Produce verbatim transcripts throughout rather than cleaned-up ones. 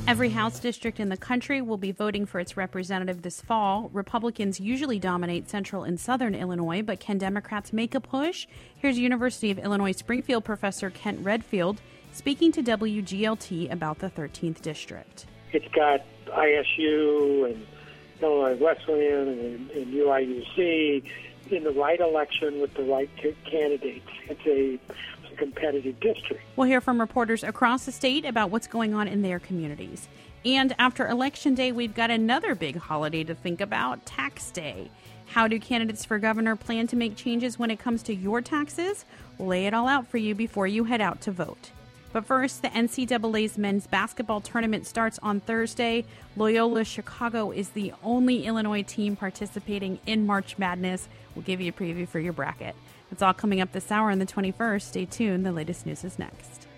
Every House district in the country will be voting for its representative this fall. Republicans usually dominate central and southern Illinois, but can Democrats make a push? Here's University of Illinois Springfield professor Kent Redfield speaking to W G L T about the thirteenth district. It's got I S U and Illinois Wesleyan and, and U I U C in the right election with the right c- candidates. It's a competitive district. We'll hear from reporters across the state about what's going on in their communities. And after Election Day, we've got another big holiday to think about, Tax Day. How do candidates for governor plan to make changes when it comes to your taxes? We'll lay it all out for you before you head out to vote. But first, the N C double A's men's basketball tournament starts on Thursday. Loyola Chicago is the only Illinois team participating in March Madness. We'll give you a preview for your bracket. It's all coming up this hour on the twenty-first. Stay tuned. The latest news is next.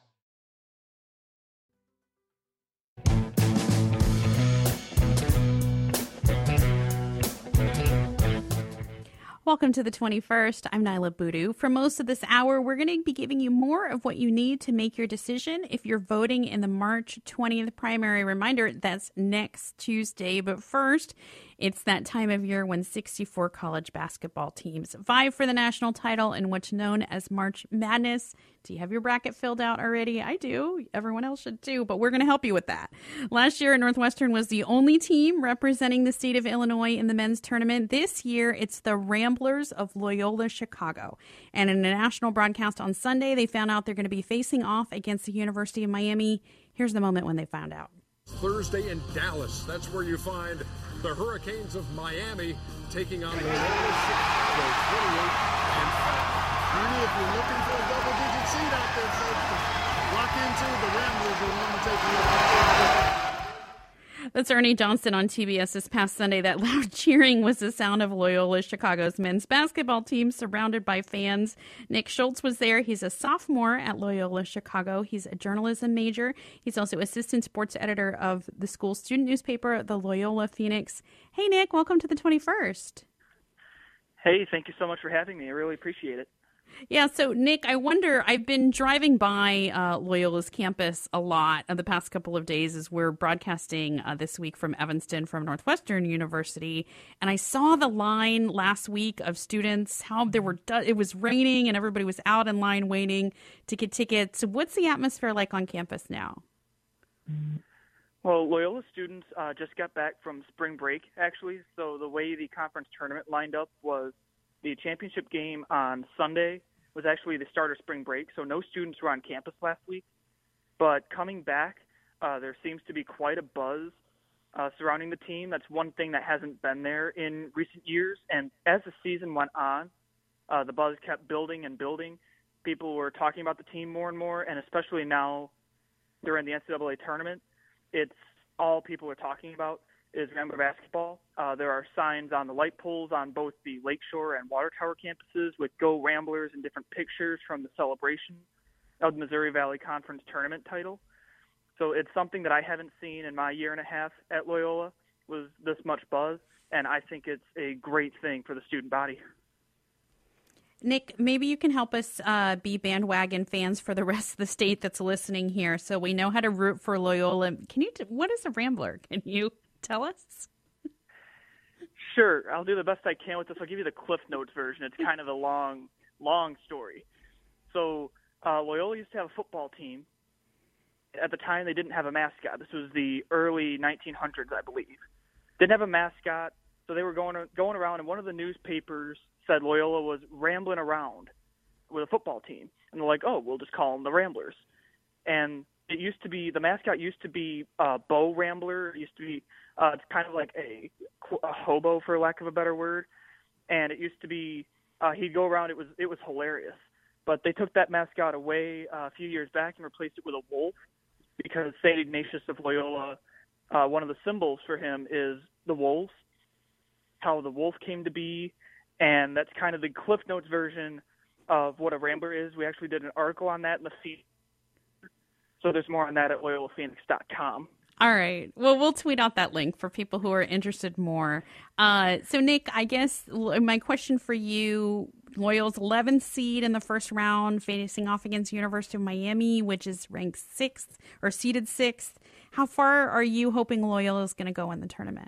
Welcome to the twenty-first. I'm Nyla Boodoo. For most of this hour, we're going to be giving you more of what you need to make your decision if you're voting in the March twentieth primary. Reminder, that's next Tuesday. But first, it's that time of year when sixty-four college basketball teams vie for the national title in what's known as March Madness. Do you have your bracket filled out already? I do. Everyone else should too, but we're going to help you with that. Last year, Northwestern was the only team representing the state of Illinois in the men's tournament. This year, it's the Ramblers of Loyola Chicago. And in a national broadcast on Sunday, they found out they're going to be facing off against the University of Miami. Here's the moment when they found out. Thursday in Dallas. That's where you find the Hurricanes of Miami taking on Loyola Chicago, twenty-eight and five. Ernie, if you're looking for a double-digit seed out there, folks, to lock into, the Ramblers are one to take you. That's Ernie Johnson on T B S this past Sunday. That loud cheering was the sound of Loyola Chicago's men's basketball team surrounded by fans. Nick Schultz was there. He's a sophomore at Loyola Chicago. He's a journalism major. He's also assistant sports editor of the school's student newspaper, the Loyola Phoenix. Hey, Nick, welcome to the twenty-first. Hey, thank you so much for having me. I really appreciate it. Yeah, so Nick, I wonder, I've been driving by uh, Loyola's campus a lot in the past couple of days as we're broadcasting uh, this week from Evanston from Northwestern University, and I saw the line last week of students, how there were, it was raining and everybody was out in line waiting to get tickets. What's the atmosphere like on campus now? Well, Loyola students uh, just got back from spring break, actually, so the way the conference tournament lined up was the championship game on Sunday was actually the start of spring break, so no students were on campus last week. But coming back, uh, there seems to be quite a buzz uh, surrounding the team. That's one thing that hasn't been there in recent years. And as the season went on, uh, the buzz kept building and building. People were talking about the team more and more, and especially now during the N C double A tournament, it's all people are talking about is Rambler basketball. Uh, there are signs on the light poles on both the Lakeshore and Water Tower campuses with Go Ramblers and different pictures from the celebration of the Missouri Valley Conference tournament title. So it's something that I haven't seen in my year and a half at Loyola, was this much buzz, and I think it's a great thing for the student body. Nick, maybe you can help us uh, be bandwagon fans for the rest of the state that's listening here, so we know how to root for Loyola. Can you? T- what is a Rambler? Can you tell us? Sure, I'll do the best I can with this. I'll give you the Cliff Notes version. It's kind of a long, long story. So uh, Loyola used to have a football team. At the time, they didn't have a mascot. This was the early nineteen hundreds, I believe. Didn't have a mascot, so they were going going around, and one of the newspapers said Loyola was rambling around with a football team. And they're like, oh, we'll just call them the Ramblers. And it used to be, the mascot used to be uh, Bo Rambler. It used to be uh, it's kind of like a, a hobo, for lack of a better word. And it used to be, uh, he'd go around, it was it was hilarious. But they took that mascot away uh, a few years back and replaced it with a wolf, because Saint Ignatius of Loyola, uh, one of the symbols for him is the wolves, how the wolf came to be, and that's kind of the Cliff Notes version of what a Rambler is. We actually did an article on that in the feed, so there's more on that at Loyola Phoenix dot com. All right. Well, we'll tweet out that link for people who are interested more. Uh, so, Nick, I guess my question for you, Loyola's eleventh seed in the first round, facing off against University of Miami, which is ranked sixth or seeded sixth. How far are you hoping Loyola is going to go in the tournament?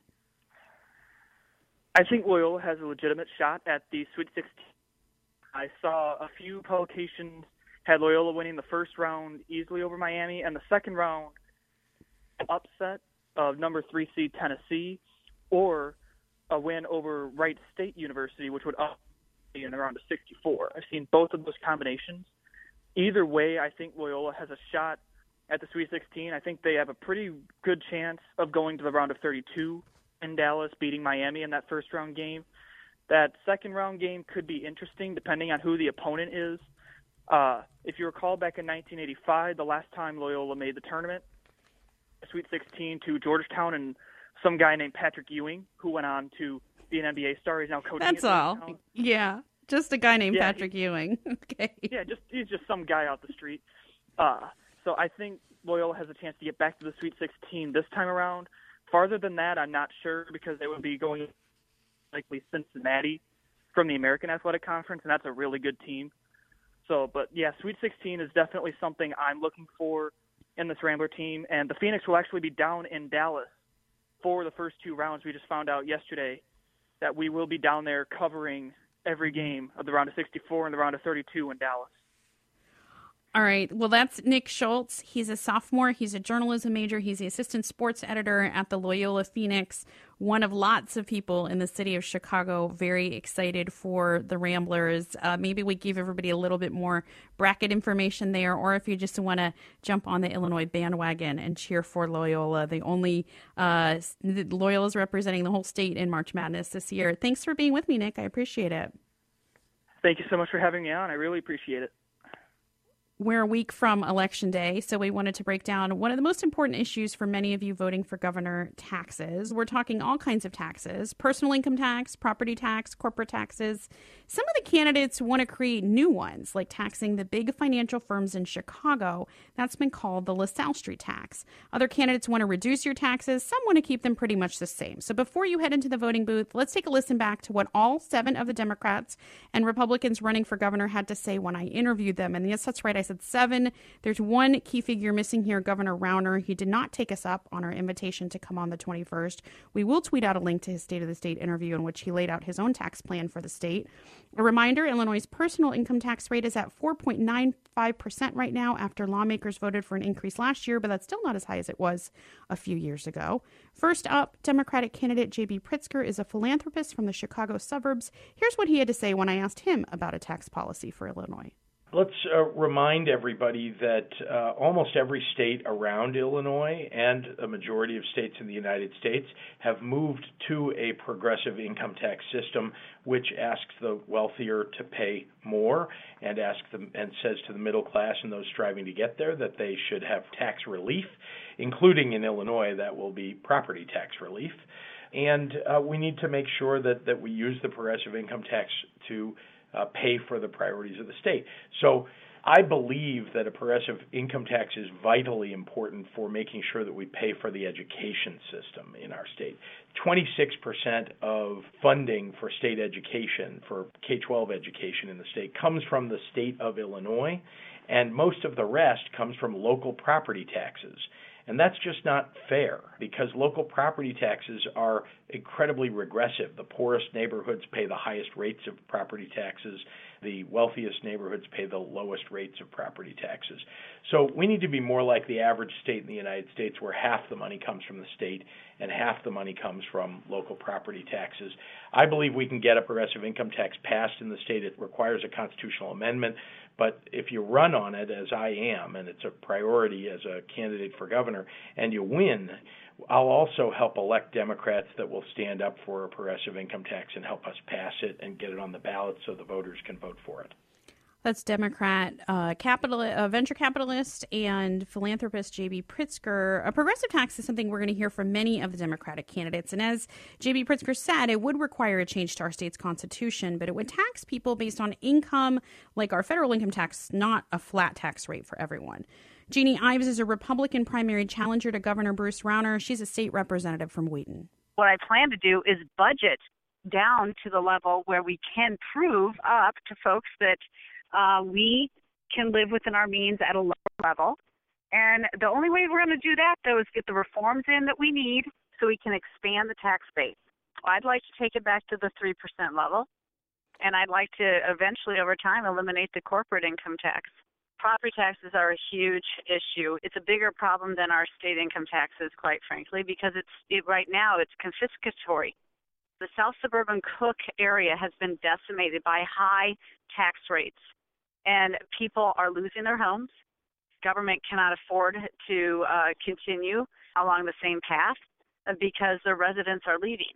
I think Loyola has a legitimate shot at the Sweet sixteen. I saw a few publications had Loyola winning the first round easily over Miami, and the second round upset of number three seed Tennessee, or a win over Wright State University, which would up in the round of sixty-four. I've seen both of those combinations. Either way, I think Loyola has a shot at the Sweet sixteen. I think they have a pretty good chance of going to the round of thirty-two in Dallas, beating Miami in that first round game. That second round game could be interesting depending on who the opponent is. Uh, if you recall back in nineteen eighty-five, the last time Loyola made the tournament, Sweet sixteen to Georgetown, and some guy named Patrick Ewing, who went on to be an N B A star. He's now coaching. That's all. Yeah, just a guy named yeah, Patrick he, Ewing. Okay. Yeah, just he's just some guy out the street. Uh, so I think Loyola has a chance to get back to the Sweet sixteen this time around. Farther than that, I'm not sure, because they would be going likely Cincinnati from the American Athletic Conference, and that's a really good team. So, but yeah, Sweet sixteen is definitely something I'm looking for in this Rambler team, and the Phoenix will actually be down in Dallas for the first two rounds. We just found out yesterday that we will be down there covering every game of the round of sixty-four and the round of thirty-two in Dallas. All right. Well, that's Nick Schultz. He's a sophomore. He's a journalism major. He's the assistant sports editor at the Loyola Phoenix, one of lots of people in the city of Chicago very excited for the Ramblers. Uh, maybe we give everybody a little bit more bracket information there, or if you just want to jump on the Illinois bandwagon and cheer for Loyola. The only uh, Loyola is representing the whole state in March Madness this year. Thanks for being with me, Nick. I appreciate it. Thank you so much for having me on. I really appreciate it. We're a week from Election Day, so we wanted to break down one of the most important issues for many of you voting for governor: taxes. We're talking all kinds of taxes: personal income tax, property tax, corporate taxes. Some of the candidates want to create new ones, like taxing the big financial firms in Chicago. That's been called the LaSalle Street tax. Other candidates want to reduce your taxes. Some want to keep them pretty much the same. So before you head into the voting booth, let's take a listen back to what all seven of the Democrats and Republicans running for governor had to say when I interviewed them. And yes, that's right, I said seven. There's one key figure missing here, Governor Rauner. He did not take us up on our invitation to come on the twenty-first. We will tweet out a link to his State of the State interview in which he laid out his own tax plan for the state. A reminder, Illinois' personal income tax rate is at four point nine five percent right now after lawmakers voted for an increase last year, but that's still not as high as it was a few years ago. First up, Democratic candidate J B Pritzker is a philanthropist from the Chicago suburbs. Here's what he had to say when I asked him about a tax policy for Illinois. Let's uh, remind everybody that uh, almost every state around Illinois and a majority of states in the United States have moved to a progressive income tax system, which asks the wealthier to pay more and asks them and says to the middle class and those striving to get there that they should have tax relief, including in Illinois that will be property tax relief. And uh, we need to make sure that, that we use the progressive income tax to Uh, pay for the priorities of the state. So I believe that a progressive income tax is vitally important for making sure that we pay for the education system in our state. twenty-six percent of funding for state education, for K twelve education in the state, comes from the state of Illinois, and most of the rest comes from local property taxes. And that's just not fair, because local property taxes are incredibly regressive. The poorest neighborhoods pay the highest rates of property taxes. The wealthiest neighborhoods pay the lowest rates of property taxes. So we need to be more like the average state in the United States, where half the money comes from the state and half the money comes from local property taxes. I believe we can get a progressive income tax passed in the state. It requires a constitutional amendment. But if you run on it, as I am, and it's a priority as a candidate for governor, and you win, I'll also help elect Democrats that will stand up for a progressive income tax and help us pass it and get it on the ballot so the voters can vote for it. That's Democrat uh, capital, uh, venture capitalist and philanthropist J B Pritzker. A progressive tax is something we're going to hear from many of the Democratic candidates. And as J B Pritzker said, it would require a change to our state's constitution, but it would tax people based on income, like our federal income tax, not a flat tax rate for everyone. Jeannie Ives is a Republican primary challenger to Governor Bruce Rauner. She's a state representative from Wheaton. What I plan to do is budget down to the level where we can prove up to folks that Uh, we can live within our means at a lower level, And the only way we're going to do that, though, is get the reforms in that we need so we can expand the tax base. I'd like to take it back to the three percent level, and I'd like to eventually, over time, eliminate the corporate income tax. Property taxes are a huge issue. It's a bigger problem than our state income taxes, quite frankly, because it's it, right now it's confiscatory. The South Suburban Cook area has been decimated by high tax rates, and people are losing their homes. Government cannot afford to uh, continue along the same path because their residents are leaving.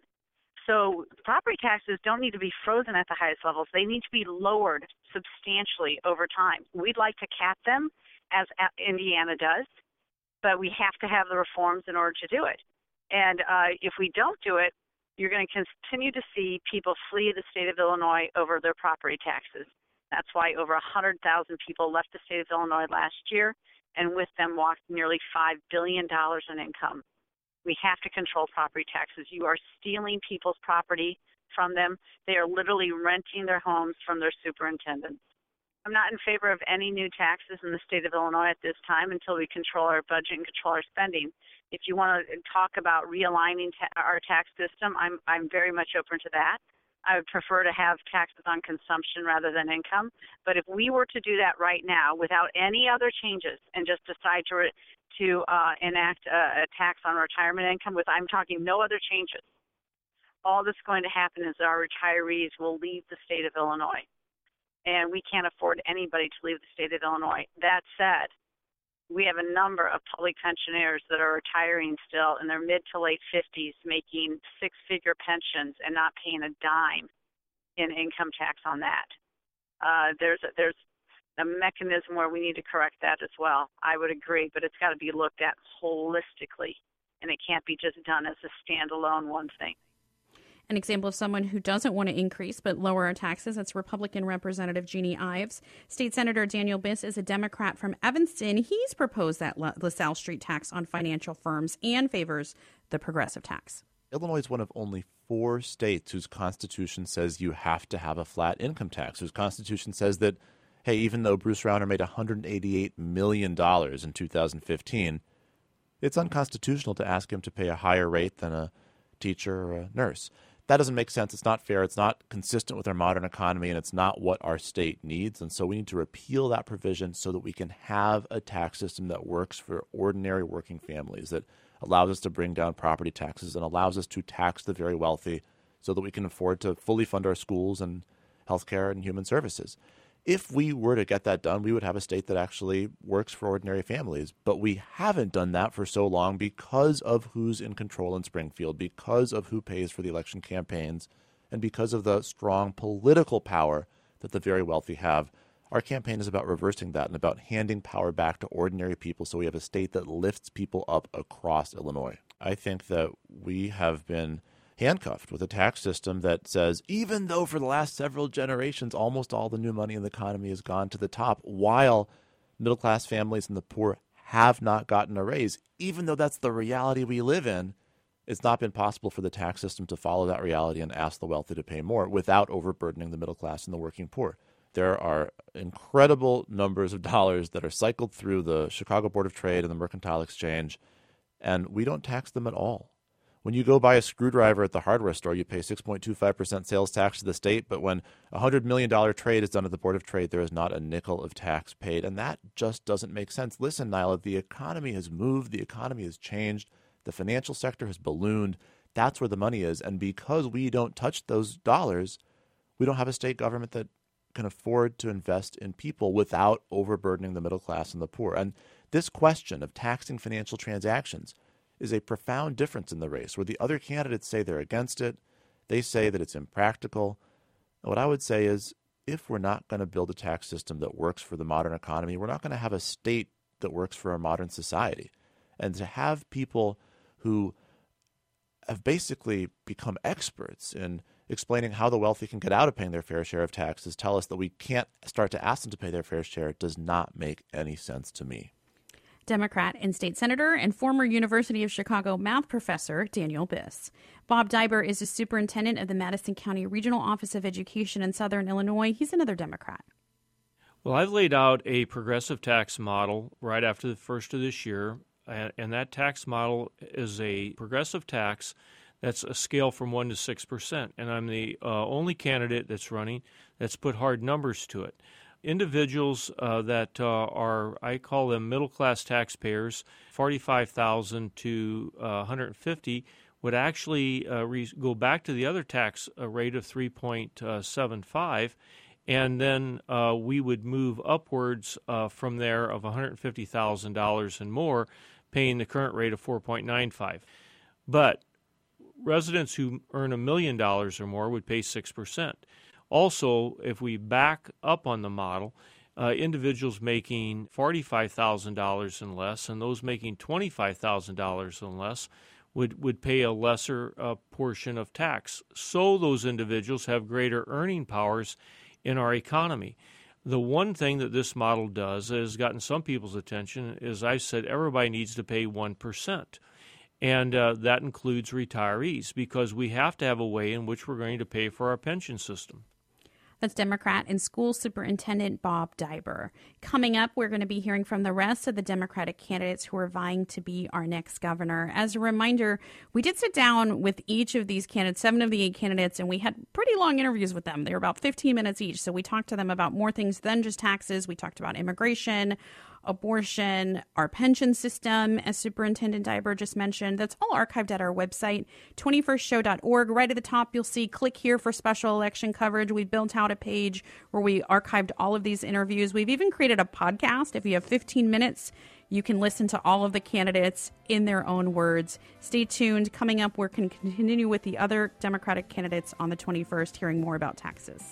So property taxes don't need to be frozen at the highest levels. They need to be lowered substantially over time. We'd like to cap them, as Indiana does, but we have to have the reforms in order to do it. And uh, if we don't do it, you're going to continue to see people flee the state of Illinois over their property taxes. That's why over one hundred thousand people left the state of Illinois last year, and with them walked nearly five billion dollars in income. We have to control property taxes. You are stealing people's property from them. They are literally renting their homes from their superintendents. I'm not in favor of any new taxes in the state of Illinois at this time until we control our budget and control our spending. If you want to talk about realigning ta- our tax system, I'm I'm very much open to that. I would prefer to have taxes on consumption rather than income. But if we were to do that right now without any other changes and just decide to re- to uh, enact a, a tax on retirement income, with I'm talking no other changes, all that's going to happen is our retirees will leave the state of Illinois. And we can't afford anybody to leave the state of Illinois. That said, we have a number of public pensioners that are retiring still in their mid to late fifties, making six-figure pensions and not paying a dime in income tax on that. Uh, there's a, there's a mechanism where we need to correct that as well. I would agree, but it's got to be looked at holistically, and it can't be just done as a standalone one thing. An example of someone who doesn't want to increase but lower our taxes, that's Republican Representative Jeannie Ives. State Senator Daniel Biss is a Democrat from Evanston. He's proposed that LaSalle Street tax on financial firms and favors the progressive tax. Illinois is one of only four states whose constitution says you have to have a flat income tax, whose constitution says that, hey, even though Bruce Rauner made one hundred eighty-eight million dollars in two thousand fifteen, it's unconstitutional to ask him to pay a higher rate than a teacher or a nurse. That doesn't make sense. It's not fair. It's not consistent with our modern economy, and it's not what our state needs. And so we need to repeal that provision so that we can have a tax system that works for ordinary working families, that allows us to bring down property taxes and allows us to tax the very wealthy so that we can afford to fully fund our schools and healthcare and human services. If we were to get that done, we would have a state that actually works for ordinary families. But we haven't done that for so long because of who's in control in Springfield, because of who pays for the election campaigns, and because of the strong political power that the very wealthy have. Our campaign is about reversing that and about handing power back to ordinary people so we have a state that lifts people up across Illinois. I think that we have been handcuffed with a tax system that says, even though for the last several generations almost all the new money in the economy has gone to the top, while middle-class families and the poor have not gotten a raise, even though that's the reality we live in, it's not been possible for the tax system to follow that reality and ask the wealthy to pay more without overburdening the middle class and the working poor. There are incredible numbers of dollars that are cycled through the Chicago Board of Trade and the Mercantile Exchange, and we don't tax them at all. When you go buy a screwdriver at the hardware store, you pay six point two five percent sales tax to the state, but when a one hundred million dollars trade is done at the Board of Trade, there is not a nickel of tax paid, and that just doesn't make sense. Listen, Nyla, the economy has moved, the economy has changed, the financial sector has ballooned. That's where the money is, and because we don't touch those dollars, we don't have a state government that can afford to invest in people without overburdening the middle class and the poor. And this question of taxing financial transactions is a profound difference in the race, where the other candidates say they're against it. They say that it's impractical. And what I would say is, if we're not going to build a tax system that works for the modern economy, we're not going to have a state that works for our modern society. And to have people who have basically become experts in explaining how the wealthy can get out of paying their fair share of taxes tell us that we can't start to ask them to pay their fair share does not make any sense to me. Democrat and state senator and former University of Chicago math professor Daniel Biss. Bob Diber is the superintendent of the Madison County Regional Office of Education in Southern Illinois. He's another Democrat. Well, I've laid out a progressive tax model right after the first of this year, and, and that tax model is a progressive tax that's a scale from one to six percent, and I'm the uh, only candidate that's running that's put hard numbers to it. Individuals uh, that uh, are, I call them middle-class taxpayers, forty-five thousand to uh, one hundred fifty, would actually uh, re- go back to the other tax uh, rate of three point seven five, and then uh, we would move upwards uh, from there of one hundred fifty thousand dollars and more, paying the current rate of four point nine five. But residents who earn a million dollars or more would pay six percent. Also, if we back up on the model, uh, individuals making forty-five thousand dollars and less and those making twenty-five thousand dollars and less would, would pay a lesser uh, portion of tax. So those individuals have greater earning powers in our economy. The one thing that this model does that has gotten some people's attention is I said everybody needs to pay one percent. And uh, that includes retirees, because we have to have a way in which we're going to pay for our pension system. That's Democrat and School Superintendent Bob Dibur. Coming up, we're going to be hearing from the rest of the Democratic candidates who are vying to be our next governor. As a reminder, we did sit down with each of these candidates, seven of the eight candidates, and we had pretty long interviews with them. They were about fifteen minutes each. So we talked to them about more things than just taxes. We talked about immigration, abortion, our pension system, as Superintendent Dibur just mentioned. That's all archived at our website, twenty-first show dot org. Right at the top, you'll see click here for special election coverage. We've built out a page where we archived all of these interviews. We've even created a podcast. If you have fifteen minutes, you can listen to all of the candidates in their own words. Stay tuned. Coming up, we're going to continue with the other Democratic candidates on the twenty-first, hearing more about taxes.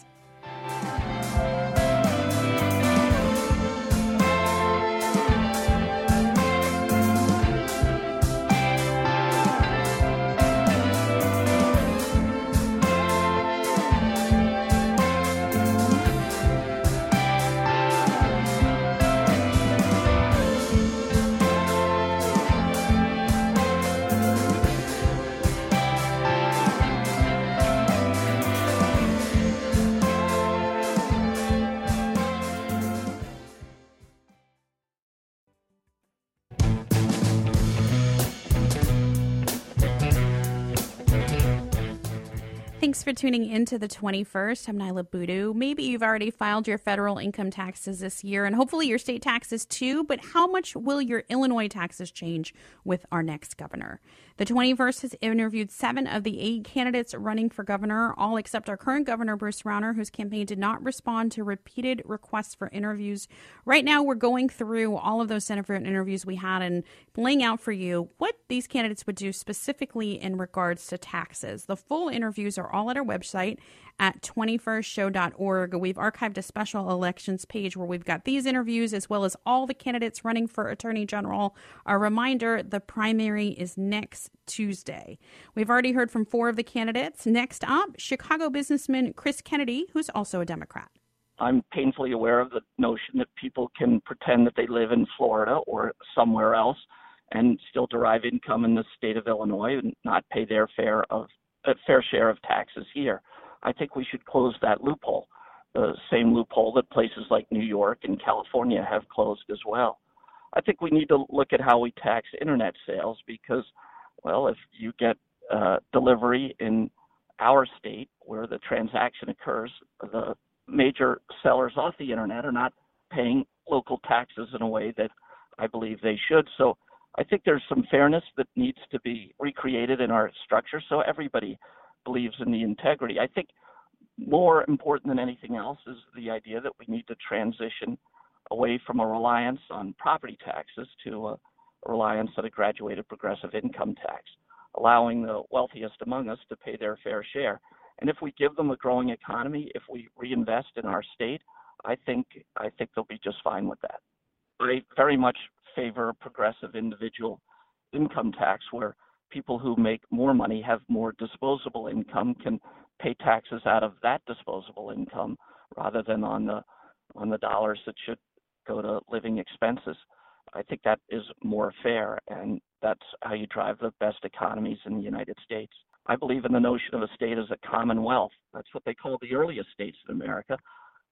Thanks for tuning into the twenty-first. I'm Nyla Boodoo. Maybe you've already filed your federal income taxes this year, and hopefully your state taxes too, but how much will your Illinois taxes change with our next governor? The twenty-first has interviewed seven of the eight candidates running for governor, all except our current governor, Bruce Rauner, whose campaign did not respond to repeated requests for interviews. Right now, we're going through all of those different interviews we had and laying out for you what these candidates would do specifically in regards to taxes. The full interviews are all at our website at twenty-first show dot org. We've archived a special elections page where we've got these interviews as well as all the candidates running for Attorney General. A reminder, the primary is next Tuesday. We've already heard from four of the candidates. Next up, Chicago businessman Chris Kennedy, who's also a Democrat. I'm painfully aware of the notion that people can pretend that they live in Florida or somewhere else and still derive income in the state of Illinois and not pay their fair of a fair share of taxes here. I think we should close that loophole, the same loophole that places like New York and California have closed as well. I think we need to look at how we tax internet sales because, well, if you get uh, delivery in our state where the transaction occurs, the major sellers off the internet are not paying local taxes in a way that I believe they should. So I think there's some fairness that needs to be recreated in our structure so everybody believes in the integrity. I think more important than anything else is the idea that we need to transition away from a reliance on property taxes to a reliance on a graduated progressive income tax, allowing the wealthiest among us to pay their fair share. And if we give them a growing economy, if we reinvest in our state, I think I think they'll be just fine with that. I very much favor a progressive individual income tax where people who make more money have more disposable income can pay taxes out of that disposable income rather than on the on the dollars that should go to living expenses. I think that is more fair, and that's how you drive the best economies in the United States. I believe in the notion of a state as a commonwealth. That's what they call the earliest states in America.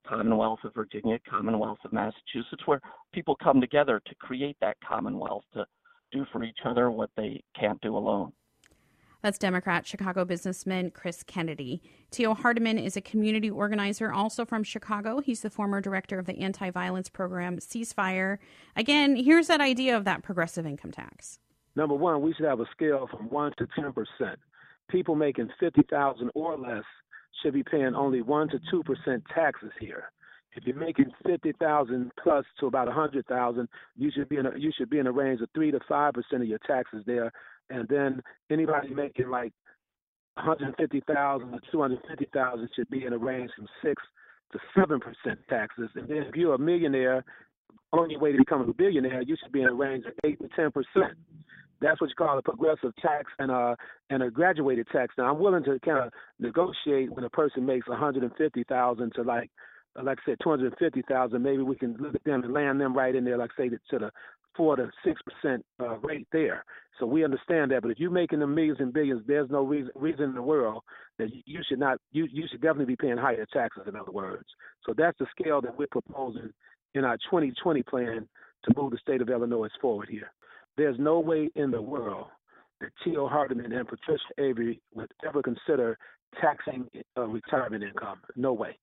Commonwealth of Virginia, Commonwealth of Massachusetts, where people come together to create that Commonwealth to do for each other what they can't do alone. That's Democrat Chicago businessman Chris Kennedy. Theo Hardiman is a community organizer also from Chicago. He's the former director of the anti-violence program Ceasefire. Again, here's that idea of that progressive income tax. Number one, we should have a scale from one to ten percent. People making fifty thousand dollars or less should be paying only one to two percent taxes here. If you're making fifty thousand dollars plus to about one hundred thousand dollars, you should be in a, you should be in a range of three to five percent of your taxes there. And then anybody making like one hundred fifty thousand dollars or two hundred fifty thousand dollars should be in a range from six to seven percent taxes. And then if you're a millionaire, on your way to becoming a billionaire, you should be in a range of eight to ten percent. That's what you call a progressive tax and a and a graduated tax. Now, I'm willing to kind of negotiate when a person makes one hundred fifty thousand dollars to like, like I said, two hundred fifty thousand dollars. Maybe we can look at them and land them right in there, like say to the four to six percent uh, rate there. So we understand that. But if you're making the millions and billions, there's no reason reason in the world that you should not. You you should definitely be paying higher taxes. In other words, so that's the scale that we're proposing in our twenty twenty plan to move the state of Illinois forward here. There's no way in the world that Theo Hardiman and Patricia Avery would ever consider taxing uh, retirement income. No way.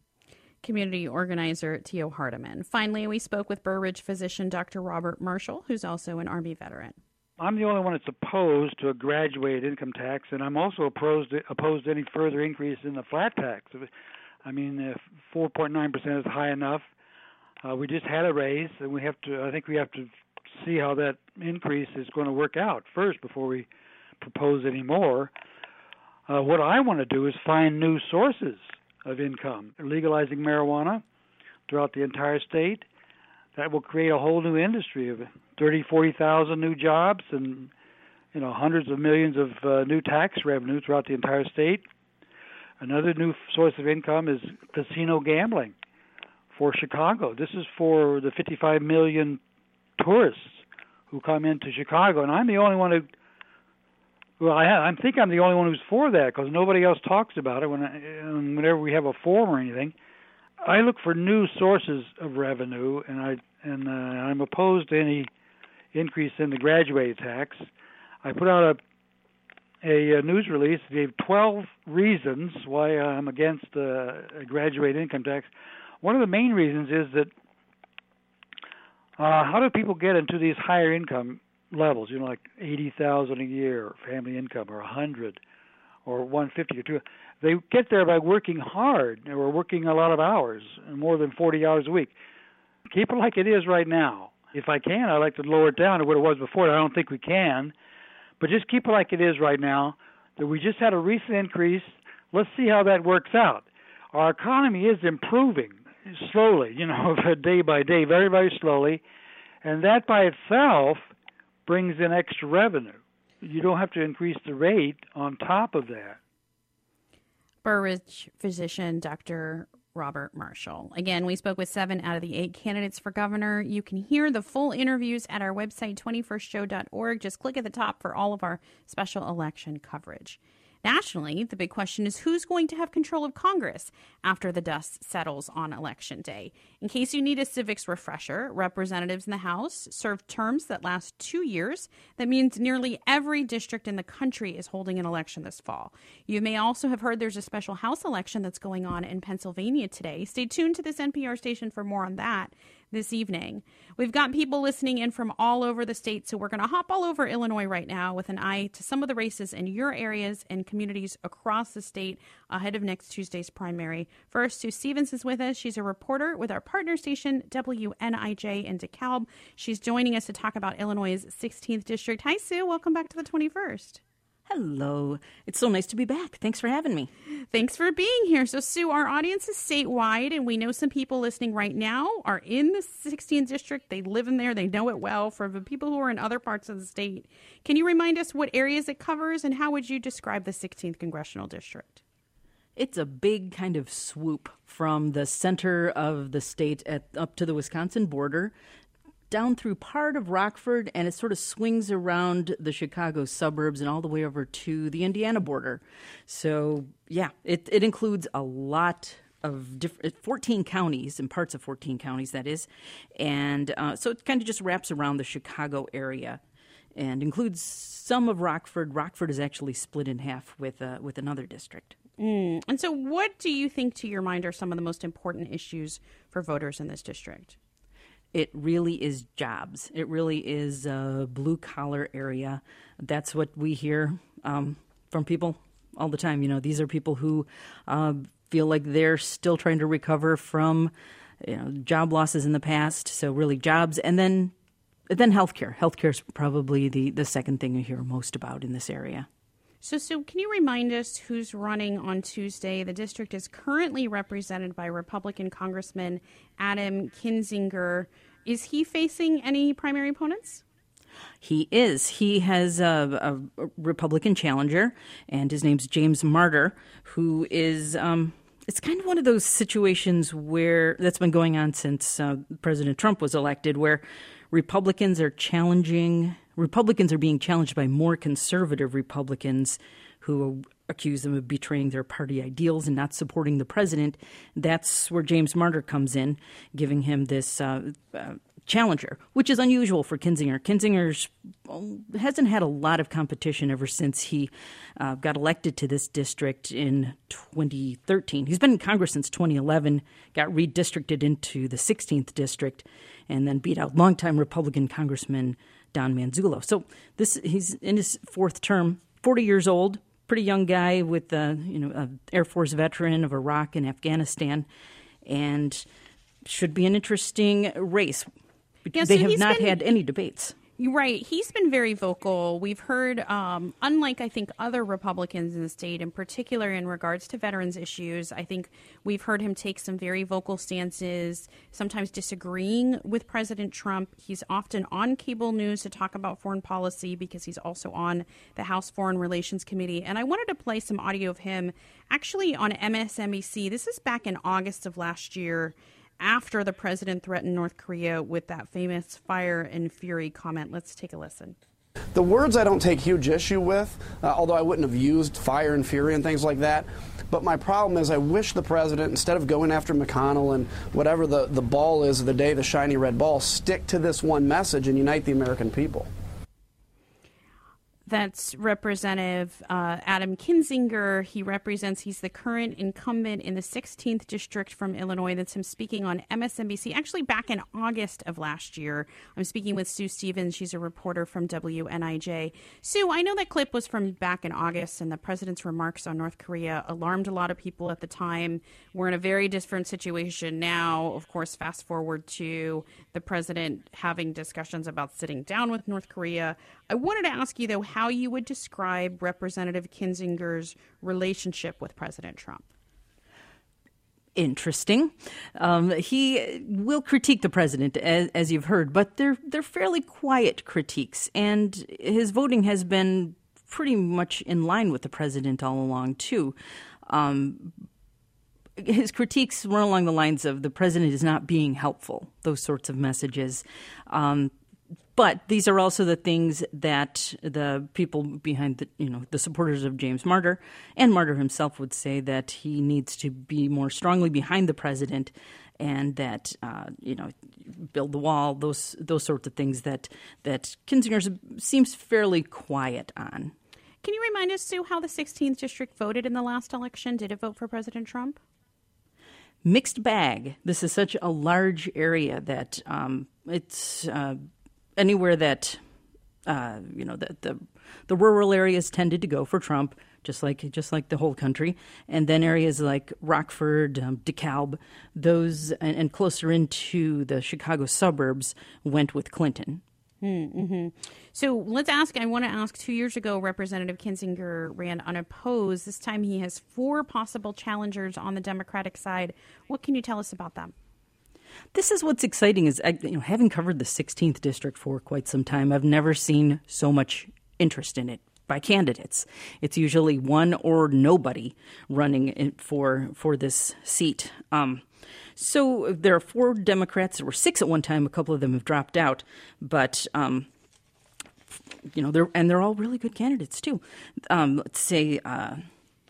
Community organizer Theo Hardiman. Finally, we spoke with Burr Ridge physician Doctor Robert Marshall, who's also an Army veteran. I'm the only one that's opposed to a graduated income tax, and I'm also opposed to, opposed to any further increase in the flat tax. I mean, if four point nine percent is high enough. Uh, we just had a raise, and we have to. I think we have to see how that increase is going to work out first before we propose any more. Uh, what I want to do is find new sources of income. Legalizing marijuana throughout the entire state, that will create a whole new industry of thirty, forty thousand new jobs and, you know, hundreds of millions of uh, new tax revenue throughout the entire state. Another new source of income is casino gambling for Chicago. This is for the fifty-five million tourists who come into Chicago, and I'm the only one who, well, I, I think I'm the only one who's for that because nobody else talks about it when I, whenever we have a forum or anything. I look for new sources of revenue, and, I, and uh, I'm opposed to any increase in the graduated tax. I put out a, a, a news release that gave twelve reasons why I'm against uh, a graduated income tax. One of the main reasons is that Uh, how do people get into these higher income levels? You know, like eighty thousand a year family income, or a hundred, or one fifty or two. They get there by working hard or working a lot of hours, more than forty hours a week. Keep it like it is right now. If I can, I'd like to lower it down to what it was before. I don't think we can, but just keep it like it is right now. That we just had a recent increase. Let's see how that works out. Our economy is improving slowly, you know, day by day, very, very slowly, and that by itself brings in extra revenue. You don't have to increase the rate on top of that. Burr Ridge physician Doctor Robert Marshall. Again, we spoke with seven out of the eight candidates for governor. You can hear the full interviews at our website, twenty-first show dot org. Just click at the top for all of our special election coverage. Nationally, the big question is who's going to have control of Congress after the dust settles on Election Day. In case you need a civics refresher, representatives in the House serve terms that last two years. That means nearly every district in the country is holding an election this fall. You may also have heard there's a special House election that's going on in Pennsylvania today. Stay tuned to this N P R station for more on that this evening. We've got people listening in from all over the state, so we're going to hop all over Illinois right now with an eye to some of the races in your areas and communities across the state ahead of next Tuesday's primary. First, Sue Stevens is with us. She's a reporter with our partner station, W N I J in DeKalb. She's joining us to talk about Illinois' sixteenth district. Hi, Sue. Welcome back to the twenty-first. Hello. It's so nice to be back. Thanks for having me. Thanks for being here. So, Sue, our audience is statewide, and we know some people listening right now are in the sixteenth district. They live in there. They know it well. For the people who are in other parts of the state, can you remind us what areas it covers, and how would you describe the sixteenth congressional district? It's a big kind of swoop from the center of the state at, up to the Wisconsin border, down through part of Rockford, and it sort of swings around the Chicago suburbs and all the way over to the Indiana border. So, yeah, it, it includes a lot of diff- fourteen counties and parts of fourteen counties, that is. And uh, so it kind of just wraps around the Chicago area and includes some of Rockford. Rockford is actually split in half with uh, with another district. Mm. And so what do you think, to your mind, are some of the most important issues for voters in this district? It really is jobs. It really is a blue-collar area. That's what we hear um, from people all the time. You know, these are people who uh, feel like they're still trying to recover from, you know, job losses in the past. So really jobs, and then then healthcare. Healthcare is probably the, the second thing you hear most about in this area. So, Sue, can you remind us who's running on Tuesday? The district is currently represented by Republican Congressman Adam Kinzinger. Is he facing any primary opponents? He is. He has a, a Republican challenger, and his name's James Marder, who is, um, it's kind of one of those situations where that's been going on since uh, President Trump was elected, where Republicans are challenging, Republicans are being challenged by more conservative Republicans who accuse them of betraying their party ideals and not supporting the president. That's where James Marder comes in, giving him this uh, uh, challenger, which is unusual for Kinzinger. Kinzinger hasn't had a lot of competition ever since he uh, got elected to this district in twenty thirteen. He's been in Congress since twenty eleven, got redistricted into the sixteenth district, and then beat out longtime Republican Congressman Don Manzullo. So this he's in his fourth term, forty years old, pretty young guy with uh, you know an Air Force veteran of Iraq and Afghanistan, and should be an interesting race. Yeah, they so have not been, had any debates. You're right. He's been very vocal. We've heard, um, unlike I think other Republicans in the state, in particular in regards to veterans issues, I think we've heard him take some very vocal stances, sometimes disagreeing with President Trump. He's often on cable news to talk about foreign policy because he's also on the House Foreign Relations Committee. And I wanted to play some audio of him actually on M S N B C. This is back in August of last year, after the president threatened North Korea with that famous fire and fury comment. Let's take a listen. The words I don't take huge issue with, uh, although I wouldn't have used fire and fury and things like that. But my problem is I wish the president, instead of going after McConnell and whatever the, the ball is of the day, the shiny red ball, stick to this one message and unite the American people. That's Representative uh, Adam Kinzinger. He represents, he's the current incumbent in the sixteenth district from Illinois. That's him speaking on M S N B C, actually back in August of last year. I'm speaking with Sue Stevens. She's a reporter from W N I J. Sue, I know that clip was from back in August, and the president's remarks on North Korea alarmed a lot of people at the time. We're in a very different situation now. Of course, fast forward to the president having discussions about sitting down with North Korea. I wanted to ask you, though, how you would describe Representative Kinzinger's relationship with President Trump. Interesting. Um, he will critique the president, as, as you've heard, but they're they're fairly quiet critiques, and his voting has been pretty much in line with the president all along, too. Um, his critiques run along the lines of the president is not being helpful, those sorts of messages. Um, But these are also the things that the people behind the, you know, the supporters of James Marder and Marder himself would say, that he needs to be more strongly behind the president, and that, uh, you know, build the wall, those those sorts of things that, that Kinzinger seems fairly quiet on. Can you remind us, Sue, how the sixteenth district voted in the last election? Did it vote for President Trump? Mixed bag. This is such a large area that um, it's... Uh, Anywhere that, uh, you know, the, the the rural areas tended to go for Trump, just like just like the whole country, and then areas like Rockford, um, DeKalb, those and, and closer into the Chicago suburbs went with Clinton. Mm-hmm. So let's ask. I want to ask. Two years ago, Representative Kinzinger ran unopposed. This time, he has four possible challengers on the Democratic side. What can you tell us about them? This is what's exciting is, you know, having covered the sixteenth district for quite some time, I've never seen so much interest in it by candidates. It's usually one or nobody running for for this seat. Um, so there are four Democrats. There were six at one time. A couple of them have dropped out, but um, you know, they're and they're all really good candidates too. Um, let's say. Uh,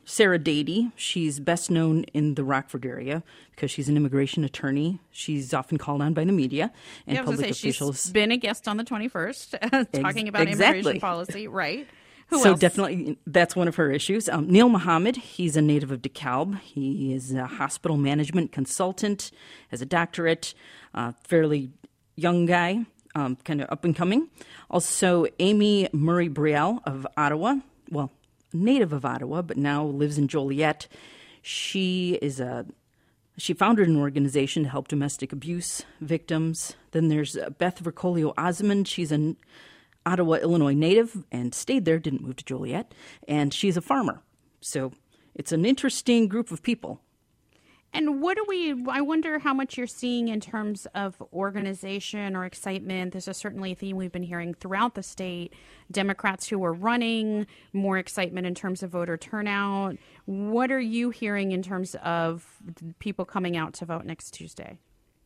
Sarah Dady. She's best known in the Rockford area because she's an immigration attorney. She's often called on by the media and yeah, I was public gonna say, officials. She's been a guest on the twenty-first talking about exactly. immigration policy, right? Who so else? definitely, that's one of her issues. Um, Neil Muhammad, he's a native of DeKalb. He is a hospital management consultant, has a doctorate, uh, fairly young guy, um, kind of up and coming. Also, Amy Murray Brielle of Ottawa, well, native of Ottawa, but now lives in Joliet. She is a She founded an organization to help domestic abuse victims. Then there's Beth Vercolio Osmond. She's an Ottawa, Illinois native and stayed there, didn't move to Joliet, and she's a farmer. So it's an interesting group of people. And what do we, I wonder how much you're seeing in terms of organization or excitement. This is certainly a theme we've been hearing throughout the state. Democrats who are running, more excitement in terms of voter turnout. What are you hearing in terms of people coming out to vote next Tuesday?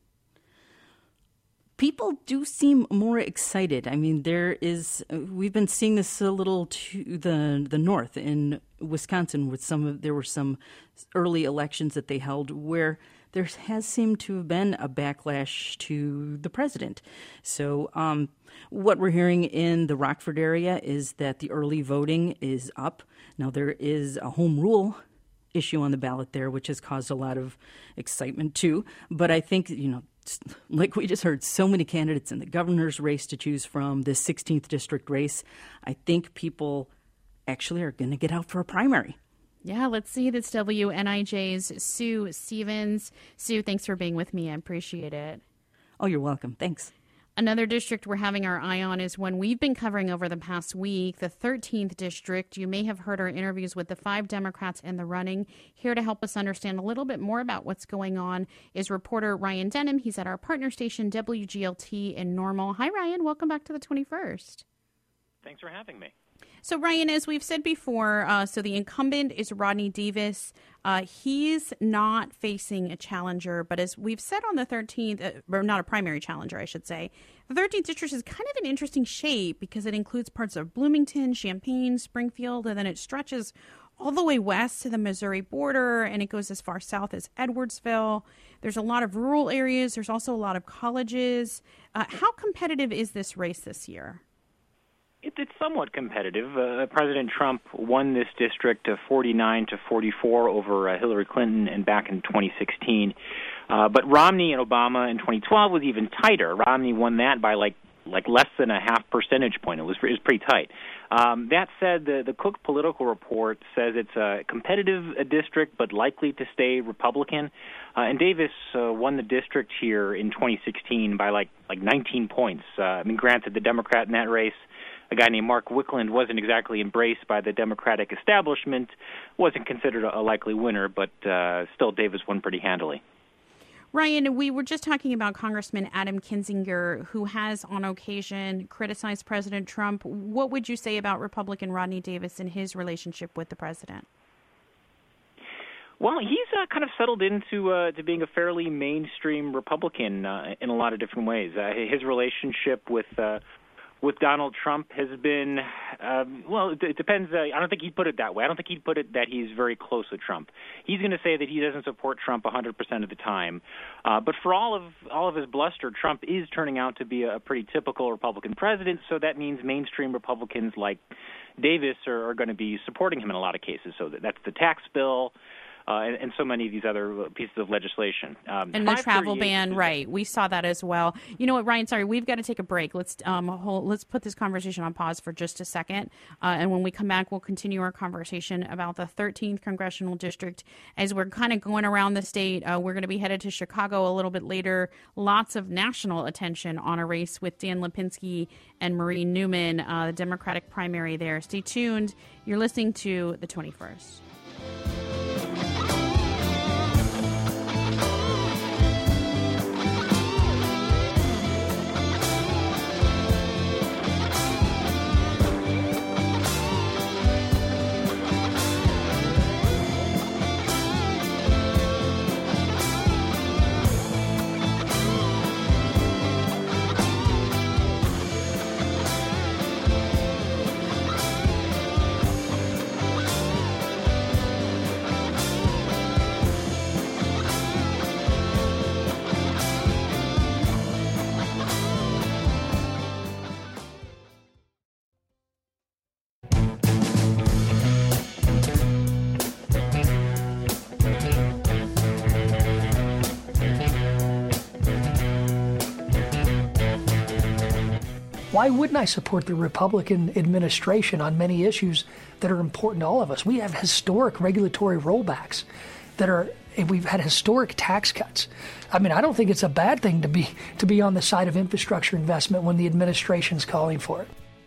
People do seem more excited. I mean, there is, we've been seeing this a little to the the north in Wisconsin with some of, there were some early elections that they held where there has seemed to have been a backlash to the president. So um, what we're hearing in the Rockford area is that the early voting is up. Now, there is a home rule issue on the ballot there, which has caused a lot of excitement too. But I think, you know, like we just heard, so many candidates in the governor's race to choose from, this sixteenth district race. I think people actually are going to get out for a primary. Yeah, let's see. That's W N I J's Sue Stevens. Sue, thanks for being with me. I appreciate it. Oh, you're welcome. Thanks. Another district we're having our eye on is one we've been covering over the past week, the thirteenth district. You may have heard our interviews with the five Democrats in the running. Here to help us understand a little bit more about what's going on is reporter Ryan Denham. He's at our partner station, W G L T in Normal. Hi, Ryan. Welcome back to the twenty-first. Thanks for having me. So, Ryan, as we've said before, uh, so the incumbent is Rodney Davis. Uh, he's not facing a challenger, but as we've said on the thirteenth, uh, or not a primary challenger, I should say, the thirteenth district is kind of an interesting shape because it includes parts of Bloomington, Champaign, Springfield, and then it stretches all the way west to the Missouri border, and it goes as far south as Edwardsville. There's a lot of rural areas. There's also a lot of colleges. Uh, how competitive is this race this year? It, it's somewhat competitive. Uh, President Trump won this district uh, forty-nine to forty-four over uh, Hillary Clinton and back in twenty sixteen. Uh, but Romney and Obama in twenty twelve was even tighter. Romney won that by like like less than a half percentage point. It was, it was pretty tight. Um, that said, the, the Cook Political Report says it's a competitive uh, district but likely to stay Republican. Uh, and Davis uh, won the district here in twenty sixteen by like like nineteen points. Uh, I mean, granted, the Democrat in that race, a guy named Mark Wickland, wasn't exactly embraced by the Democratic establishment, wasn't considered a likely winner, but uh, still Davis won pretty handily. Ryan, we were just talking about Congressman Adam Kinzinger, who has on occasion criticized President Trump. What would you say about Republican Rodney Davis and his relationship with the president? Well, he's uh, kind of settled into uh, to being a fairly mainstream Republican uh, in a lot of different ways. Uh, his relationship with uh, with Donald Trump has been, uh, well, it, it depends. Uh, I don't think he'd put it that way. I don't think he'd put it that he's very close with Trump. He's going to say that he doesn't support Trump one hundred percent of the time. Uh, but for all of all of his bluster, Trump is turning out to be a pretty typical Republican president, so that means mainstream Republicans like Davis are, are going to be supporting him in a lot of cases. So that's the tax bill. Uh, and, and so many of these other pieces of legislation. Um, and the travel ban, right. We saw that as well. You know what, Ryan, sorry, we've got to take a break. Let's um, hold, let's put this conversation on pause for just a second. Uh, and when we come back, we'll continue our conversation about the thirteenth Congressional District. As we're kind of going around the state, uh, we're going to be headed to Chicago a little bit later. Lots of national attention on a race with Dan Lipinski and Marie Newman, uh, the Democratic primary there. Stay tuned. You're listening to The twenty-first. why wouldn't I support the Republican administration on many issues that are important to all of us? We have historic regulatory rollbacks that are, we've had historic tax cuts. I mean, I don't think it's a bad thing to be to be on the side of infrastructure investment when the administration's calling for it.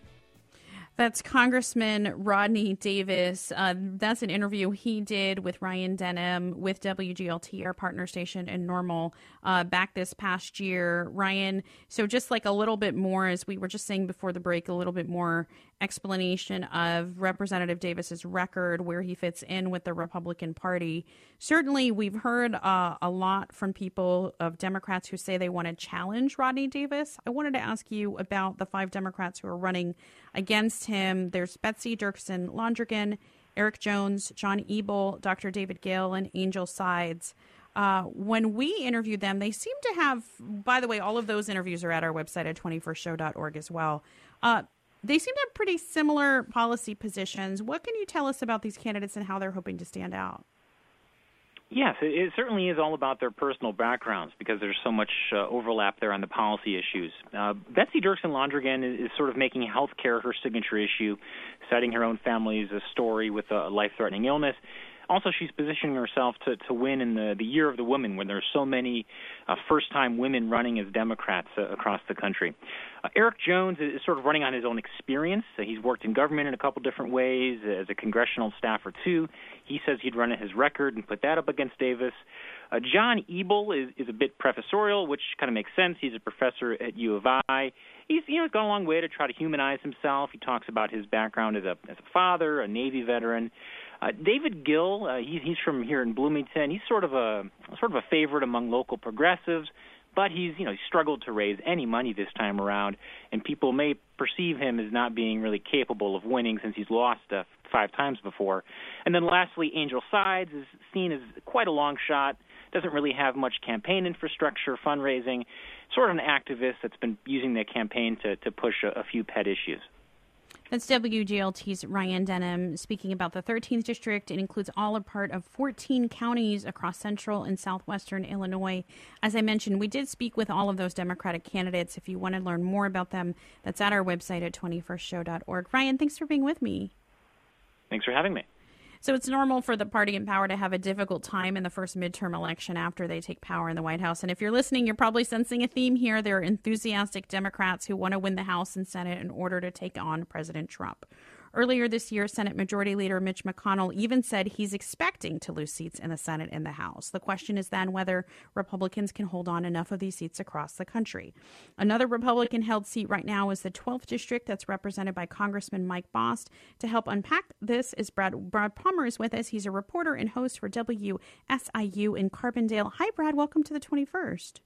That's Congressman Rodney Davis. Uh, that's an interview he did with Ryan Denham with W G L T, our partner station in Normal, uh, back this past year. Ryan, so just like a little bit more, as we were just saying before the break, a little bit more explanation of Representative Davis's record, where he fits in with the Republican Party. Certainly, we've heard uh, a lot from people of Democrats who say they want to challenge Rodney Davis. I wanted to ask you about the five Democrats who are running against him. There's Betsy Dirksen Londrigan, Eric Jones, John Ebel, Doctor David Gill, and Angel Sides. Uh, when we interviewed them, they seem to have, by the way, all of those interviews are at our website at twenty-first show dot org as well. Uh, they seem to have pretty similar policy positions. What can you tell us about these candidates and how they're hoping to stand out? Yes, it, it certainly is all about their personal backgrounds because there's so much uh, overlap there on the policy issues. Uh, Betsy Dirksen Londrigan is, is sort of making health care her signature issue, citing her own family's uh, story with a life-threatening illness. Also, she's positioning herself to, to win in the, the Year of the Woman, when there's so many uh, first-time women running as Democrats uh, across the country. Uh, Eric Jones is sort of running on his own experience. Uh, he's worked in government in a couple different ways uh, as a congressional staffer, too. He says he'd run at his record and put that up against Davis. Uh, John Ebel is, is a bit professorial, which kind of makes sense. He's a professor at U of I. He's you know gone a long way to try to humanize himself. He talks about his background as a, as a father, a Navy veteran. Uh, David Gill, uh, he's, he's from here in Bloomington. He's sort of a sort of a favorite among local progressives, but he's you know he struggled to raise any money this time around, and people may perceive him as not being really capable of winning since he's lost uh, five times before. And then lastly, Angel Sides is seen as quite a long shot. Doesn't really have much campaign infrastructure, fundraising, sort of an activist that's been using the campaign to, to push a, a few pet issues. That's W G L T's Ryan Denham speaking about the thirteenth District. It includes all or part of fourteen counties across central and southwestern Illinois. As I mentioned, we did speak with all of those Democratic candidates. If you want to learn more about them, that's at our website at twenty-first show dot org. Ryan, thanks for being with me. Thanks for having me. So it's normal for the party in power to have a difficult time in the first midterm election after they take power in the White House. And if you're listening, you're probably sensing a theme here. There are enthusiastic Democrats who want to win the House and Senate in order to take on President Trump. Earlier this year, Senate Majority Leader Mitch McConnell even said he's expecting to lose seats in the Senate and the House. The question is then whether Republicans can hold on enough of these seats across the country. Another Republican-held seat right now is the twelfth District that's represented by Congressman Mike Bost. To help unpack this is Brad, Brad Palmer is with us. He's a reporter and host for W S I U in Carbondale. Hi, Brad. Welcome to the twenty-first.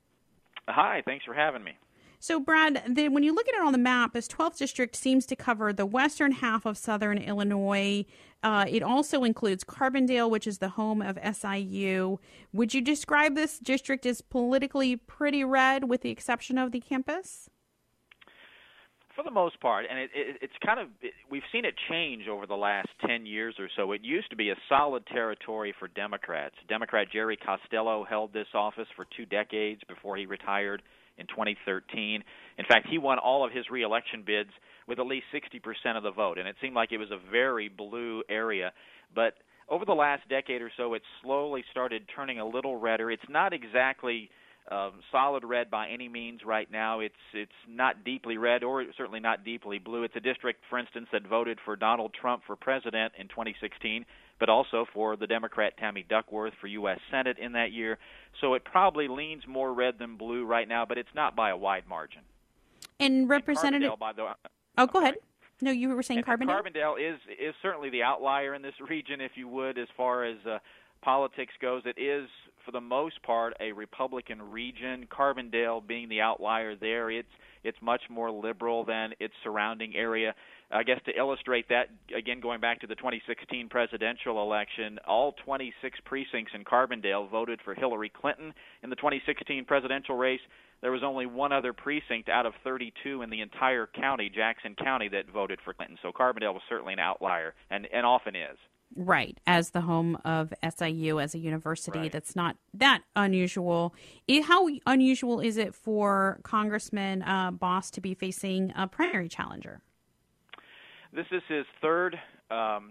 Hi. Thanks for having me. So, Brad, the, when you look at it on the map, this twelfth District seems to cover the western half of southern Illinois. Uh, it also includes Carbondale, which is the home of S I U. Would you describe this district as politically pretty red, with the exception of the campus? For the most part, and it, it, it's kind of, it, we've seen it change over the last ten years or so. It used to be a solid territory for Democrats. Democrat Jerry Costello held this office for two decades before he retired in twenty thirteen. In fact, he won all of his reelection bids with at least sixty percent of the vote, and it seemed like it was a very blue area. But over the last decade or so, it slowly started turning a little redder. It's not exactly um, solid red by any means right now. It's it's not deeply red, or certainly not deeply blue. It's a district, for instance, that voted for Donald Trump for president in twenty sixteen, but also for the Democrat Tammy Duckworth for U S Senate in that year. So it probably leans more red than blue right now, but it's not by a wide margin. And Representative... And Carbondale, by the way, oh, go ahead. No, you were saying and, Carbondale? And Carbondale is, is certainly the outlier in this region, if you would, as far as uh, politics goes. It is, for the most part, a Republican region. Carbondale being the outlier there, it's it's much more liberal than its surrounding area. I guess to illustrate that, again, going back to the twenty sixteen presidential election, all twenty-six precincts in Carbondale voted for Hillary Clinton in the twenty sixteen presidential race. There was only one other precinct out of thirty-two in the entire county, Jackson County, that voted for Clinton. So Carbondale was certainly an outlier, and, and often is. Right, as the home of S I U as a university. Right. That's not that unusual. It, how unusual is it for Congressman uh, Bost to be facing a primary challenger? This is his third um,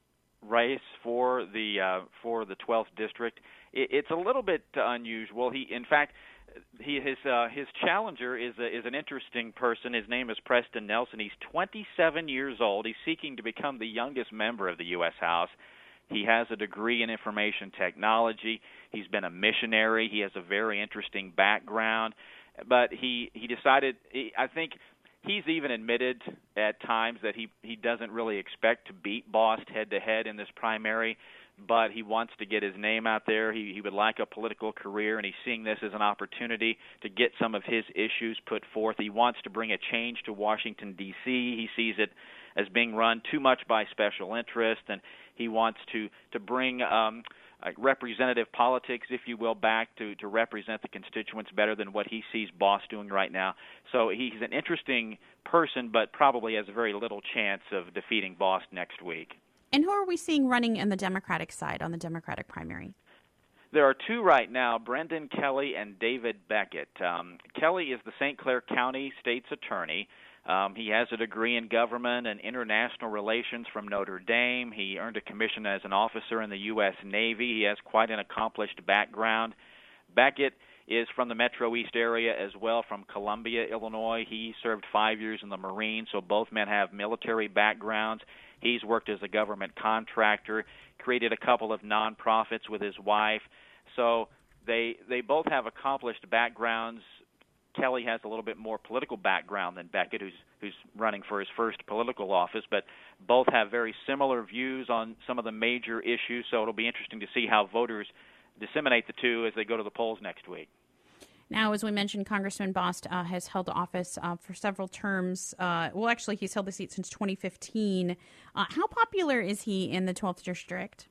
race for the uh, for the twelfth district. It, it's a little bit unusual. He, in fact, he his uh, his challenger is a, is an interesting person. His name is Preston Nelson. He's twenty-seven years old. He's seeking to become the youngest member of the U S House. He has a degree in information technology. He's been a missionary. He has a very interesting background. But he, he decided, he, I think he's even admitted at times that he, he doesn't really expect to beat Bost head-to-head in this primary, but he wants to get his name out there. He, he would like a political career, and he's seeing this as an opportunity to get some of his issues put forth. He wants to bring a change to Washington, D C He sees it as being run too much by special interest, and he wants to, to bring um, uh, representative politics, if you will, back to, to represent the constituents better than what he sees Bost doing right now. So he's an interesting person, but probably has very little chance of defeating Bost next week. And who are we seeing running in the Democratic side on the Democratic primary? There are two right now, Brendan Kelly and David Beckett. Um, Kelly is the Saint Clair County State's Attorney. Um, he has a degree in government and international relations from Notre Dame. He earned a commission as an officer in the U S Navy. He has quite an accomplished background. Beckett is from the Metro East area as well, from Columbia, Illinois. He served five years in the Marines, so both men have military backgrounds. He's worked as a government contractor, created a couple of nonprofits with his wife. So they they both have accomplished backgrounds. Kelly has a little bit more political background than Beckett, who's who's running for his first political office, but both have very similar views on some of the major issues, so it'll be interesting to see how voters disseminate the two as they go to the polls next week. Now, as we mentioned, Congressman Bost uh, has held office uh, for several terms. Uh, well, actually, he's held the seat since twenty fifteen. Uh, how popular is he in the twelfth District?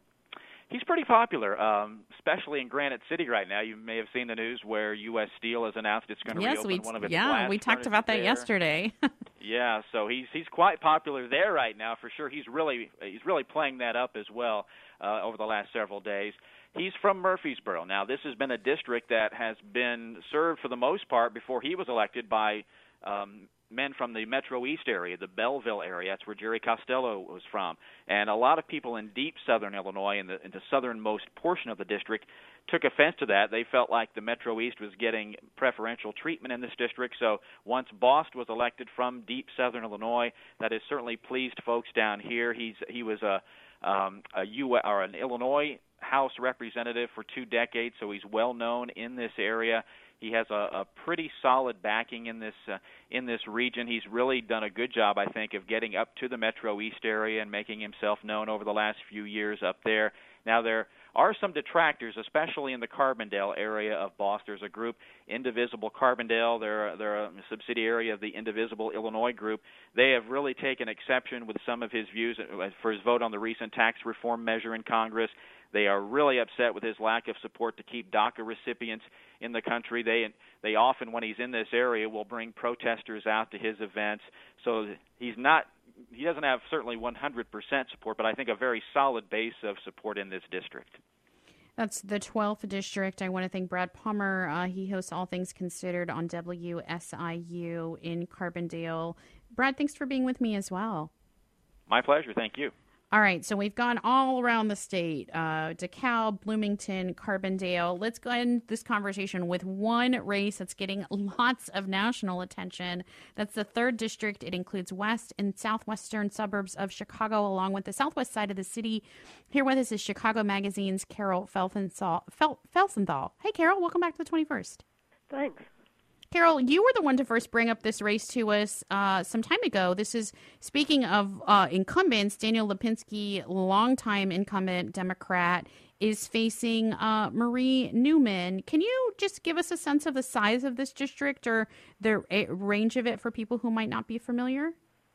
He's pretty popular, um, especially in Granite City right now. You may have seen the news where U S Steel has announced it's going to yes, reopen we, one of its yeah, blast we talked about that there. yesterday. Yeah, so he's he's quite popular there right now for sure. He's really he's really playing that up as well uh, over the last several days. He's from Murfreesboro. Now, this has been a district that has been served for the most part before he was elected by um, men from the Metro East area, the Belleville area. That's where Jerry Costello was from. And a lot of people in deep southern Illinois, in the, in the southernmost portion of the district, took offense to that. They felt like the Metro East was getting preferential treatment in this district. So once Bost was elected from deep southern Illinois, that has certainly pleased folks down here. He's he was a um, a U or an Illinois House representative for two decades, so he's well known in this area. He has a, a pretty solid backing in this uh, in this region. He's really done a good job, I think, of getting up to the Metro East area and making himself known over the last few years up there. Now, there are some detractors, especially in the Carbondale area of Bost. There's a group, Indivisible Carbondale. They're, they're a subsidiary of the Indivisible Illinois group. They have really taken exception with some of his views for his vote on the recent tax reform measure in Congress. They are really upset with his lack of support to keep DACA recipients in the country. They they often, when he's in this area, will bring protesters out to his events. So he's not he doesn't have certainly one hundred percent support, but I think a very solid base of support in this district. That's the twelfth District. I want to thank Brad Palmer. Uh, he hosts All Things Considered on W S I U in Carbondale. Brad, thanks for being with me as well. My pleasure. Thank you. All right, so we've gone all around the state, uh, DeKalb, Bloomington, Carbondale. Let's go end this conversation with one race that's getting lots of national attention. That's the third district. It includes west and southwestern suburbs of Chicago, along with the southwest side of the city. Here with us is Chicago Magazine's Carol Felsenthal. Fel- Felsenthal. Hey, Carol, welcome back to the twenty-first. Thanks. Carol, you were the one to first bring up this race to us uh, some time ago. This is, speaking of uh, incumbents, Daniel Lipinski, longtime incumbent Democrat, is facing uh, Marie Newman. Can you just give us a sense of the size of this district or the a- range of it for people who might not be familiar?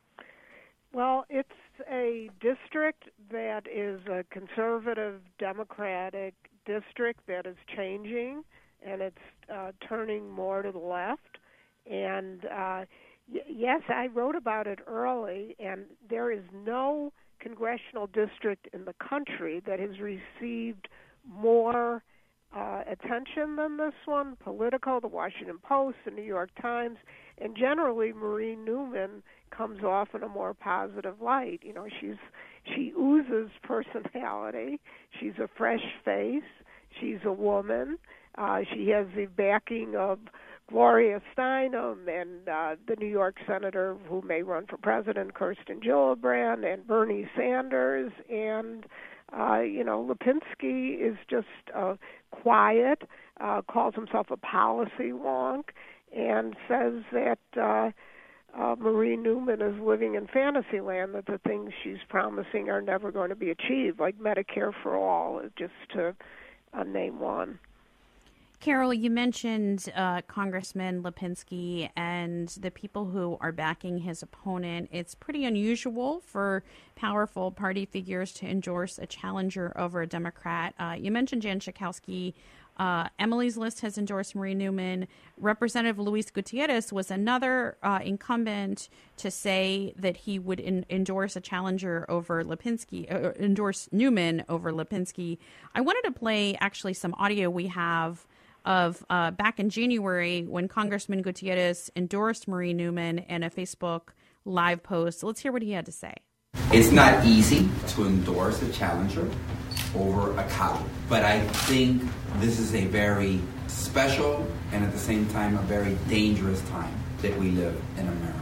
Well, it's a district that is a conservative Democratic district that is changing, and it's uh, turning more to the left. And uh, y- yes, I wrote about it early, and there is no congressional district in the country that has received more uh, attention than this one. Politico, the Washington Post, the New York Times, And generally, Marie Newman comes off in a more positive light. You know, she's she oozes personality. She's a fresh face. She's a woman. Uh, she has the backing of Gloria Steinem and uh, the New York senator who may run for president, Kirsten Gillibrand, and Bernie Sanders. And, uh, you know, Lipinski is just uh, quiet, uh, calls himself a policy wonk, and says that uh, uh, Marie Newman is living in fantasy land, that the things she's promising are never going to be achieved, like Medicare for all, just to uh, name one. Carol, you mentioned uh, Congressman Lipinski and the people who are backing his opponent. It's pretty unusual for powerful party figures to endorse a challenger over a Democrat. Uh, you mentioned Jan Schakowsky. Uh, Emily's List has endorsed Marie Newman. Representative Luis Gutierrez was another uh, incumbent to say that he would in- endorse a challenger over Lipinski, uh, endorse Newman over Lipinski. I wanted to play actually some audio we have of uh, back in January when Congressman Gutierrez endorsed Marie Newman in a Facebook live post. Let's hear what he had to say. It's not easy to endorse a challenger over a colleague, but I think this is a very special and at the same time a very dangerous time that we live in America.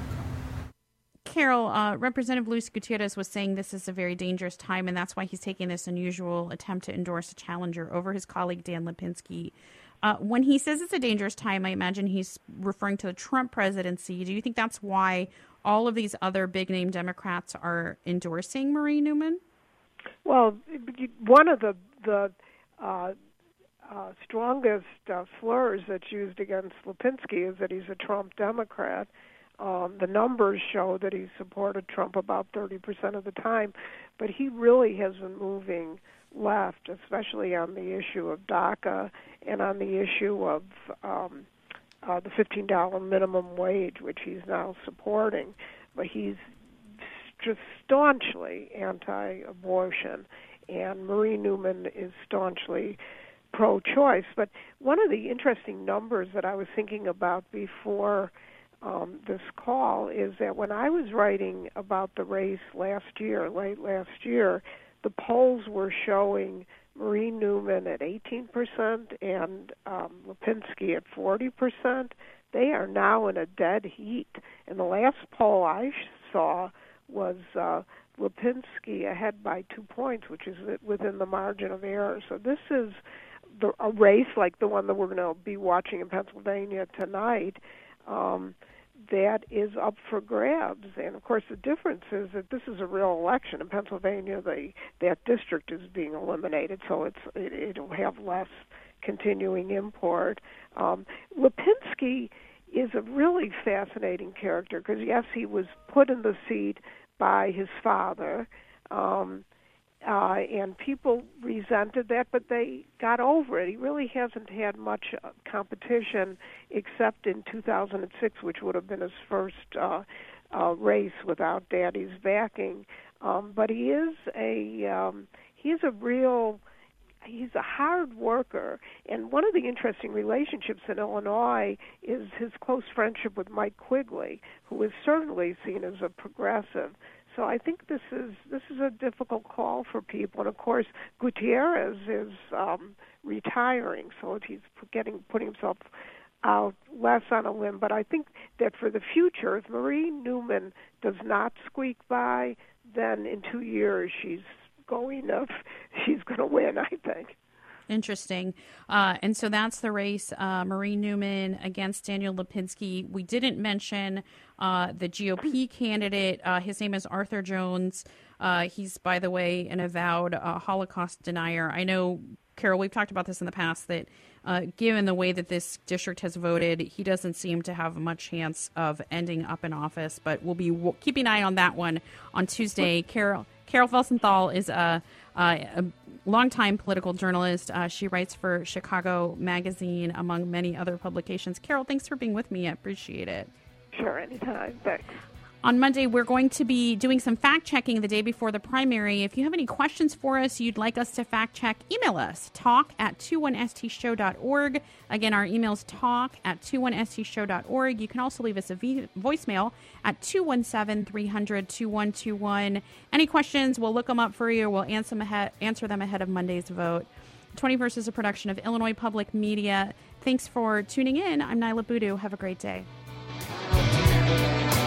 Carol, uh, Representative Luis Gutierrez was saying this is a very dangerous time, and that's why he's taking this unusual attempt to endorse a challenger over his colleague Dan Lipinski. Uh, when he says it's a dangerous time, I imagine he's referring to the Trump presidency. Do you think that's why all of these other big-name Democrats are endorsing Marie Newman? Well, one of the the uh, uh, strongest uh, slurs that's used against Lipinski is that he's a Trump Democrat. Um, the numbers show that he supported Trump about thirty percent of the time, but he really has been moving left, especially on the issue of DACA and on the issue of um, uh, the fifteen dollars minimum wage, which he's now supporting. But he's just staunchly anti-abortion, and Marie Newman is staunchly pro-choice. But one of the interesting numbers that I was thinking about before um, this call is that when I was writing about the race last year, late last year, the polls were showing Marie Newman at eighteen percent and um, Lipinski at forty percent. They are now in a dead heat. And the last poll I saw was uh, Lipinski ahead by two points, which is within the margin of error. So this is the, a race like the one that we're going to be watching in Pennsylvania tonight. Um, that is up for grabs. And, of course, the difference is that this is a real election. In Pennsylvania, the, that district is being eliminated, so it's it, it'll have less continuing import. Um, Lipinski is a really fascinating character because, yes, he was put in the seat by his father, um, uh, and people resented that, but they got over it. He really hasn't had much uh, competition except in two thousand six, which would have been his first uh, uh, race without Daddy's backing. Um, but he is a um, he's a real he's a hard worker, and one of the interesting relationships in Illinois is his close friendship with Mike Quigley, who is certainly seen as a progressive. So I think this is this is a difficult call for people, and of course Gutierrez is um, retiring, so he's getting putting himself out less on a limb. But I think that for the future, if Marie Newman does not squeak by, then in two years she's going to she's going to win, I think. Interesting. Uh, and so that's the race, uh, Marie Newman against Daniel Lipinski. We didn't mention uh, the G O P candidate. Uh, his name is Arthur Jones. Uh, he's, by the way, an avowed uh, Holocaust denier. I know, Carol, we've talked about this in the past, that uh, given the way that this district has voted, he doesn't seem to have much chance of ending up in office. But we'll be w- keeping an eye on that one on Tuesday. Carol Carol Felsenthal is a, a, a longtime political journalist. Uh, she writes for Chicago Magazine, among many other publications. Carol, thanks for being with me. I appreciate it. Sure, anytime. Thanks. On Monday, we're going to be doing some fact-checking the day before the primary. If you have any questions for us, you'd like us to fact-check, email us, talk at two one s t show dot org. Again, our email is talk at two one s t show dot org. You can also leave us a v- voicemail at two one seven, three hundred, two one two one. Any questions, we'll look them up for you. We'll answer them ahead, answer them ahead of Monday's vote. twenty-first is a production of Illinois Public Media. Thanks for tuning in. I'm Nyla Boodoo. Have a great day.